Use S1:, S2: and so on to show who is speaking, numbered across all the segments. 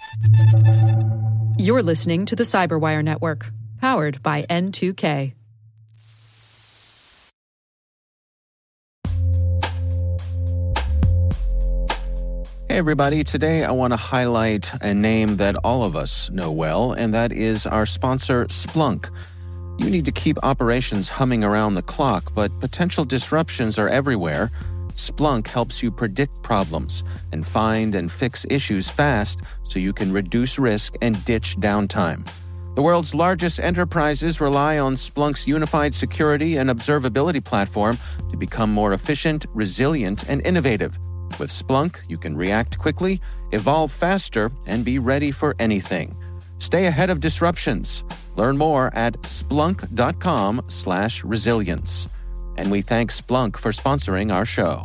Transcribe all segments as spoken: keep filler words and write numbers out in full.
S1: You're listening to the Cyberwire Network, powered by N two K.
S2: Hey everybody, today I want to highlight a name that all of us know well, and that is our sponsor, Splunk. You need to keep operations humming around the clock, but potential disruptions are everywhere. Splunk helps you predict problems and find and fix issues fast so you can reduce risk and ditch downtime. The world's largest enterprises rely on Splunk's unified security and observability platform to become more efficient, resilient, and innovative. With Splunk, you can react quickly, evolve faster, and be ready for anything. Stay ahead of disruptions. Learn more at splunk.com slash resilience. And we thank Splunk for sponsoring our show.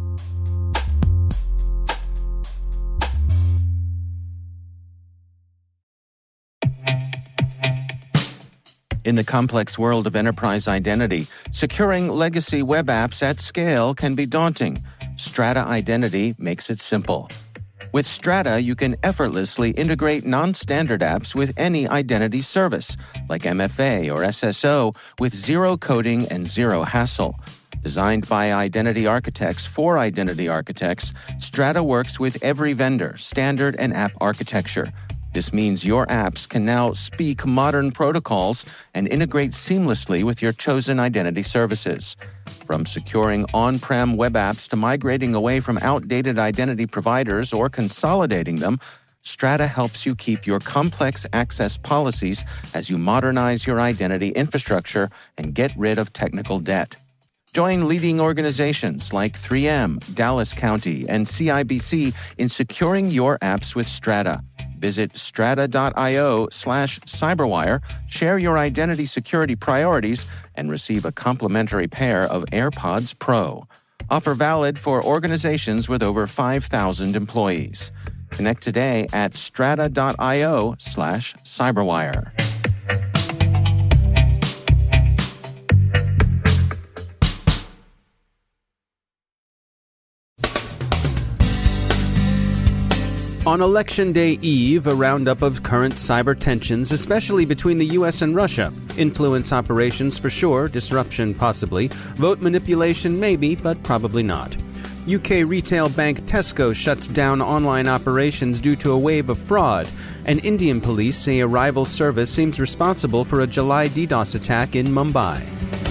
S2: In the complex world of enterprise identity, securing legacy web apps at scale can be daunting. Strata Identity makes it simple. With Strata, you can effortlessly integrate non-standard apps with any identity service, like M F A or S S O, with zero coding and zero hassle. Designed by identity architects for identity architects, Strata works with every vendor, standard, and app architecture. This means your apps can now speak modern protocols and integrate seamlessly with your chosen identity services. From securing on-prem web apps to migrating away from outdated identity providers or consolidating them, Strata helps you keep your complex access policies as you modernize your identity infrastructure and get rid of technical debt. Join leading organizations like three M, Dallas County, and C I B C in securing your apps with Strata. Visit strata.io slash cyberwire, share your identity security priorities, and receive a complimentary pair of AirPods Pro. Offer valid for organizations with over five thousand employees. Connect today at strata.io slash cyberwire.
S3: On Election Day Eve, a roundup of current cyber tensions, especially between the U S and Russia. Influence operations for sure, disruption possibly, vote manipulation maybe, but probably not. U K retail bank Tesco shuts down online operations due to a wave of fraud, and Indian police say a rival service seems responsible for a July DDoS attack in Mumbai.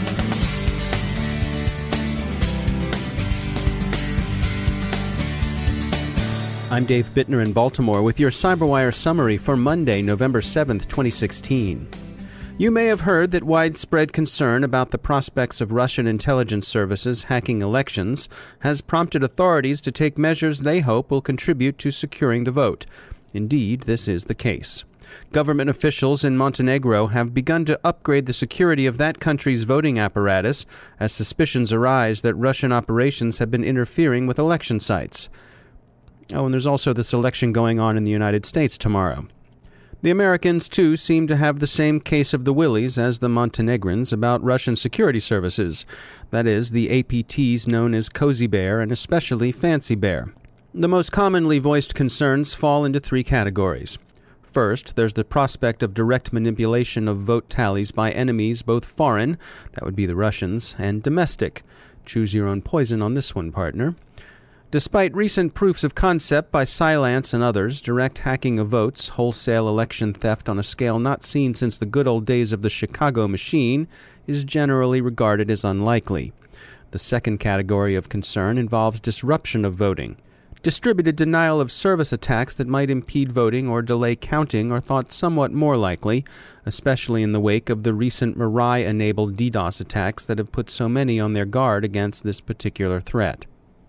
S3: I'm Dave Bittner in Baltimore with your CyberWire summary for Monday, November seventh, twenty sixteen. You may have heard that widespread concern about the prospects of Russian intelligence services hacking elections has prompted authorities to take measures they hope will contribute to securing the vote. Indeed, this is the case. Government officials in Montenegro have begun to upgrade the security of that country's voting apparatus as suspicions arise that Russian operations have been interfering with election sites. Oh, and there's also this election going on in the United States tomorrow. The Americans, too, seem to have the same case of the willies as the Montenegrins about Russian security services. That is, the A P Ts known as Cozy Bear and especially Fancy Bear. The most commonly voiced concerns fall into three categories. First, there's the prospect of direct manipulation of vote tallies by enemies, both foreign, that would be the Russians, and domestic. Choose your own poison on this one, partner. Despite recent proofs of concept by Cylance and others, direct hacking of votes, wholesale election theft on a scale not seen since the good old days of the Chicago machine, is generally regarded as unlikely. The second category of concern involves disruption of voting. Distributed denial of service attacks that might impede voting or delay counting are thought somewhat more likely, especially in the wake of the recent Mirai-enabled DDoS attacks that have put so many on their guard against this particular threat.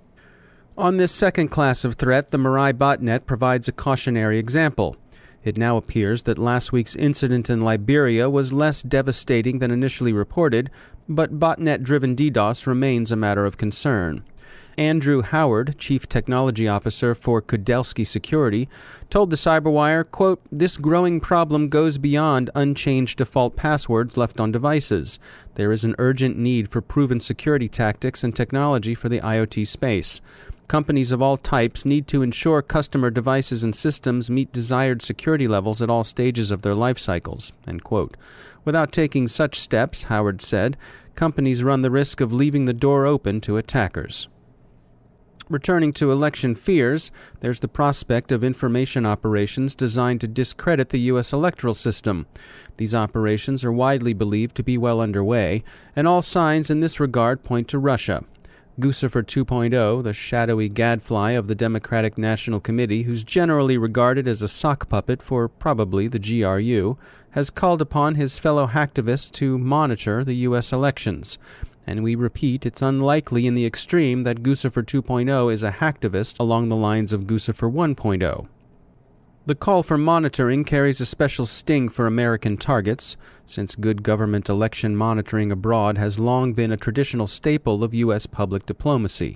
S3: On this second class of threat, the Mirai botnet provides a cautionary example. It now appears that last week's incident in Liberia was less devastating than initially reported, but botnet-driven DDoS remains a matter of concern. Andrew Howard, Chief Technology Officer for Kudelski Security, told the CyberWire, quote, "This growing problem goes beyond unchanged default passwords left on devices. There is an urgent need for proven security tactics and technology for the IoT space. Companies of all types need to ensure customer devices and systems meet desired security levels at all stages of their life cycles." End quote. Without taking such steps, Howard said, companies run the risk of leaving the door open to attackers. Returning to election fears, there's the prospect of information operations designed to discredit the U S electoral system. These operations are widely believed to be well underway, and all signs in this regard point to Russia. Guccifer two point oh, the shadowy gadfly of the Democratic National Committee, who's generally regarded as a sock puppet for probably the G R U, has called upon his fellow hacktivists to monitor the U S elections. And we repeat, it's unlikely in the extreme that Guccifer two point oh is a hacktivist along the lines of Guccifer one point oh. The call for monitoring carries a special sting for American targets, since good government election monitoring abroad has long been a traditional staple of U S public diplomacy.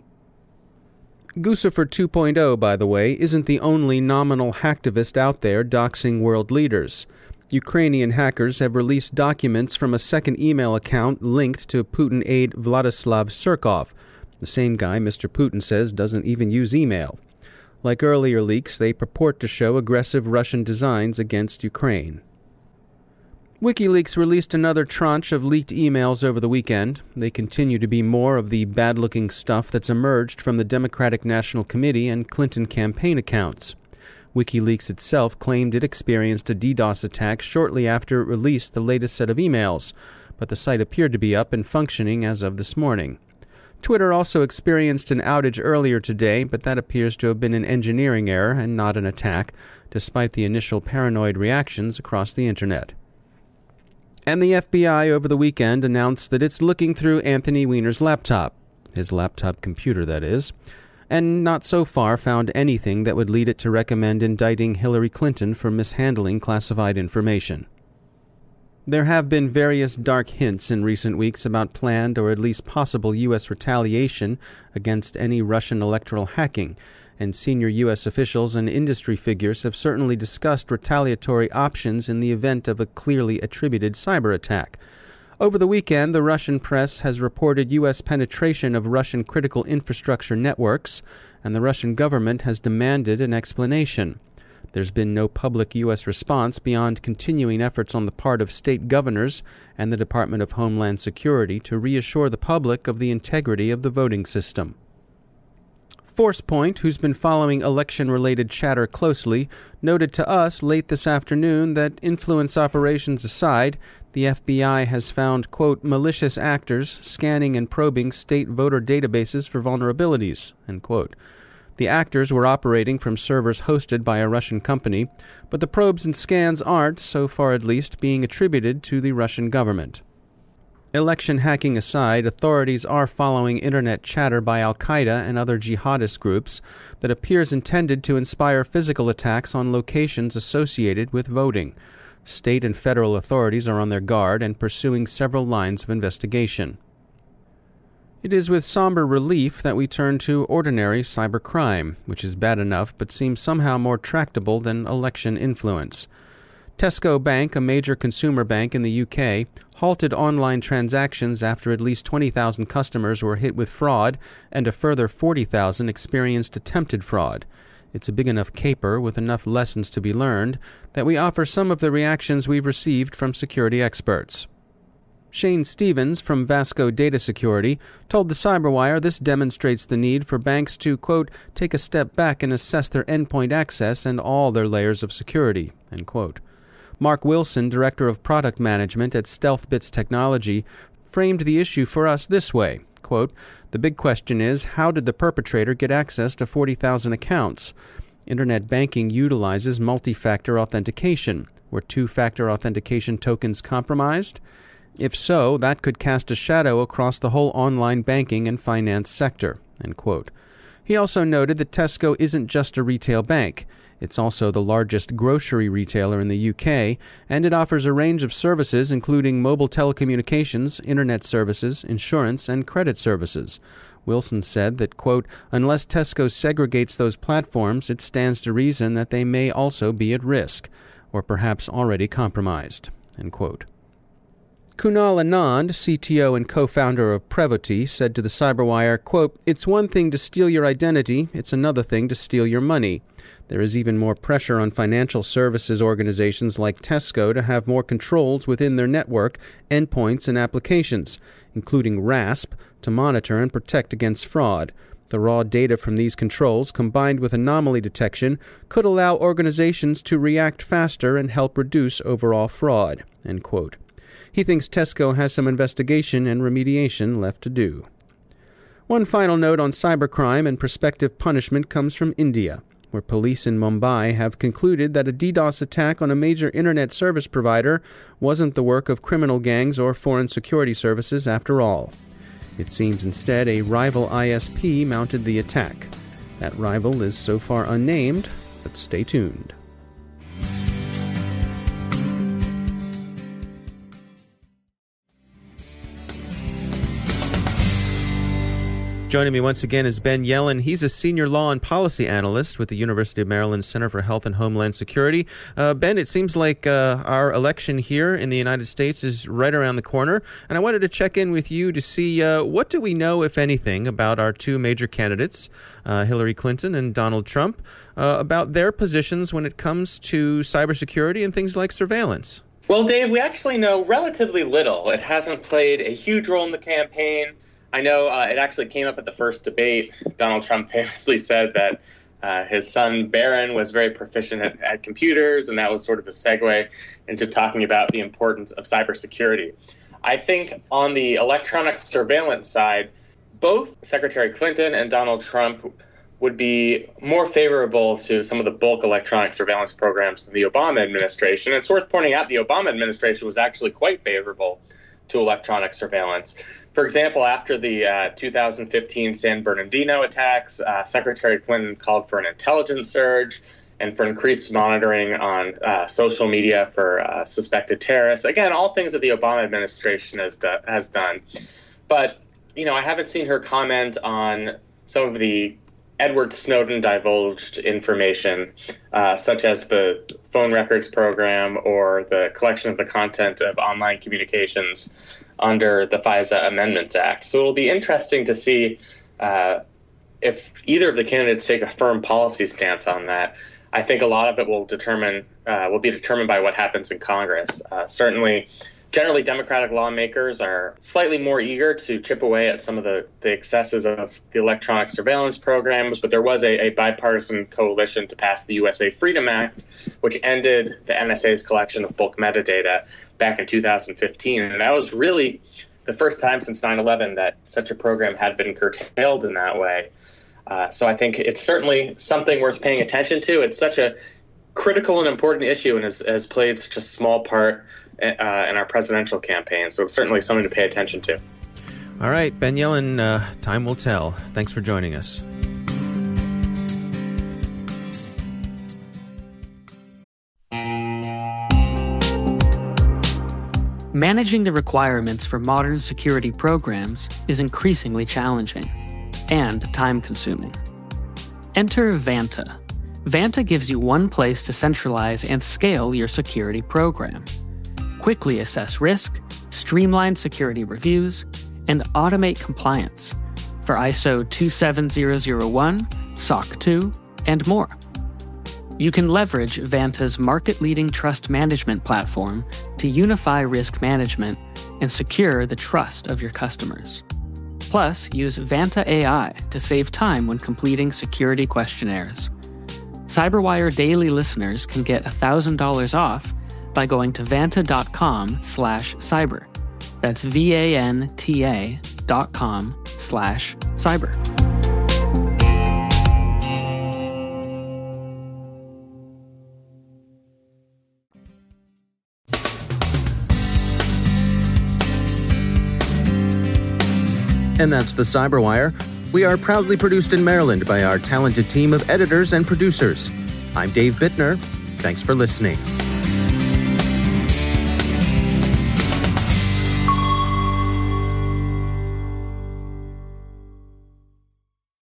S3: Guccifer two point oh, by the way, isn't the only nominal hacktivist out there doxing world leaders. Ukrainian hackers have released documents from a second email account linked to Putin aide Vladislav Surkov, the same guy Mister Putin says doesn't even use email. Like earlier leaks, they purport to show aggressive Russian designs against Ukraine. WikiLeaks released another tranche of leaked emails over the weekend. They continue to be more of the bad-looking stuff that's emerged from the Democratic National Committee and Clinton campaign accounts. WikiLeaks itself claimed it experienced a DDoS attack shortly after it released the latest set of emails, but the site appeared to be up and functioning as of this morning. Twitter also experienced an outage earlier today, but that appears to have been an engineering error and not an attack, despite the initial paranoid reactions across the internet. And the F B I over the weekend announced that it's looking through Anthony Weiner's laptop, his laptop computer, that is, and not so far found anything that would lead it to recommend indicting Hillary Clinton for mishandling classified information. There have been various dark hints in recent weeks about planned or at least possible U S retaliation against any Russian electoral hacking, and senior U S officials and industry figures have certainly discussed retaliatory options in the event of a clearly attributed cyber attack. Over the weekend, the Russian press has reported U S penetration of Russian critical infrastructure networks, and the Russian government has demanded an explanation. There's been no public U S response beyond continuing efforts on the part of state governors and the Department of Homeland Security to reassure the public of the integrity of the voting system. ForcePoint, who's been following election-related chatter closely, noted to us late this afternoon that, influence operations aside, the F B I has found, quote, malicious actors scanning and probing state voter databases for vulnerabilities, end quote. The actors were operating from servers hosted by a Russian company, but the probes and scans aren't, so far at least, being attributed to the Russian government. Election hacking aside, authorities are following internet chatter by al-Qaeda and other jihadist groups that appears intended to inspire physical attacks on locations associated with voting. State and federal authorities are on their guard and pursuing several lines of investigation. It is with somber relief that we turn to ordinary cybercrime, which is bad enough but seems somehow more tractable than election influence. Tesco Bank, a major consumer bank in the U K, halted online transactions after at least twenty thousand customers were hit with fraud and a further forty thousand experienced attempted fraud. It's a big enough caper with enough lessons to be learned that we offer some of the reactions we've received from security experts. Shane Stevens from Vasco Data Security told the Cyberwire this demonstrates the need for banks to, quote, take a step back and assess their endpoint access and all their layers of security, end quote. Mark Wilson, Director of Product Management at StealthBits Technology, framed the issue for us this way, quote, the big question is, how did the perpetrator get access to forty thousand accounts? Internet banking utilizes multi-factor authentication. Were two-factor authentication tokens compromised? If so, that could cast a shadow across the whole online banking and finance sector, end quote. He also noted that Tesco isn't just a retail bank. It's also the largest grocery retailer in the U K, and it offers a range of services including mobile telecommunications, internet services, insurance, and credit services. Wilson said that, quote, unless Tesco segregates those platforms, it stands to reason that they may also be at risk, or perhaps already compromised, end quote. Kunal Anand, C T O and co-founder of Prevoti, said to the Cyberwire, quote, "It's one thing to steal your identity, it's another thing to steal your money. There is even more pressure on financial services organizations like Tesco to have more controls within their network, endpoints, and applications, including RASP, to monitor and protect against fraud. The raw data from these controls, combined with anomaly detection, could allow organizations to react faster and help reduce overall fraud," end quote. He thinks Tesco has some investigation and remediation left to do. One final note on cybercrime and prospective punishment comes from India, where police in Mumbai have concluded that a DDoS attack on a major internet service provider wasn't the work of criminal gangs or foreign security services after all. It seems instead a rival I S P mounted the attack. That rival is so far unnamed, but stay tuned. Joining me once again is Ben Yelin. He's a senior law and policy analyst with the University of Maryland Center for Health and Homeland Security. Uh, Ben, it seems like uh, our election here in the United States is right around the corner, and I wanted to check in with you to see uh, what do we know, if anything, about our two major candidates, uh, Hillary Clinton and Donald Trump, uh, about their positions when it comes to cybersecurity and things like surveillance.
S4: Well, Dave, we actually know relatively little. It hasn't played a huge role in the campaign. I know uh, it actually came up at the first debate. Donald Trump famously said that uh, his son Barron was very proficient at, at computers, and that was sort of a segue into talking about the importance of cybersecurity. I think on the electronic surveillance side, both Secretary Clinton and Donald Trump would be more favorable to some of the bulk electronic surveillance programs than the Obama administration. And it's worth pointing out the Obama administration was actually quite favorable to electronic surveillance. For example, after the uh, two thousand fifteen San Bernardino attacks, uh, Secretary Clinton called for an intelligence surge and for increased monitoring on uh, social media for uh, suspected terrorists. Again, all things that the Obama administration has, do- has done. But, you know, I haven't seen her comment on some of the Edward Snowden divulged information, uh, such as the phone records program or the collection of the content of online communications under the FISA Amendments Act. So it'll be interesting to see uh, if either of the candidates take a firm policy stance on that. I think a lot of it will determine uh, will be determined by what happens in Congress. Uh, certainly, generally, Democratic lawmakers are slightly more eager to chip away at some of the, the excesses of the electronic surveillance programs, but there was a, a bipartisan coalition to pass the U S A Freedom Act, which ended the N S A's collection of bulk metadata back in two thousand fifteen. And that was really the first time since nine eleven that such a program had been curtailed in that way. Uh, so I think it's certainly something worth paying attention to. It's such a critical and important issue and has, has played such a small part uh, in our presidential campaign. So it's certainly something to pay attention to.
S3: All right, Ben Yelin, uh, time will tell. Thanks for joining us.
S5: Managing the requirements for modern security programs is increasingly challenging and time-consuming. Enter Vanta. Vanta gives you one place to centralize and scale your security program. Quickly assess risk, streamline security reviews, and automate compliance for I S O two seven zero zero one, S O C two, and more. You can leverage Vanta's market-leading trust management platform to unify risk management and secure the trust of your customers. Plus, use Vanta A I to save time when completing security questionnaires. Cyberwire Daily listeners can get one thousand dollars off by going to vanta.com slash cyber. That's V-A-N-T-A dot com slash cyber.
S2: And that's the Cyberwire. We are proudly produced in Maryland by our talented team of editors and producers. I'm Dave Bittner. Thanks for listening.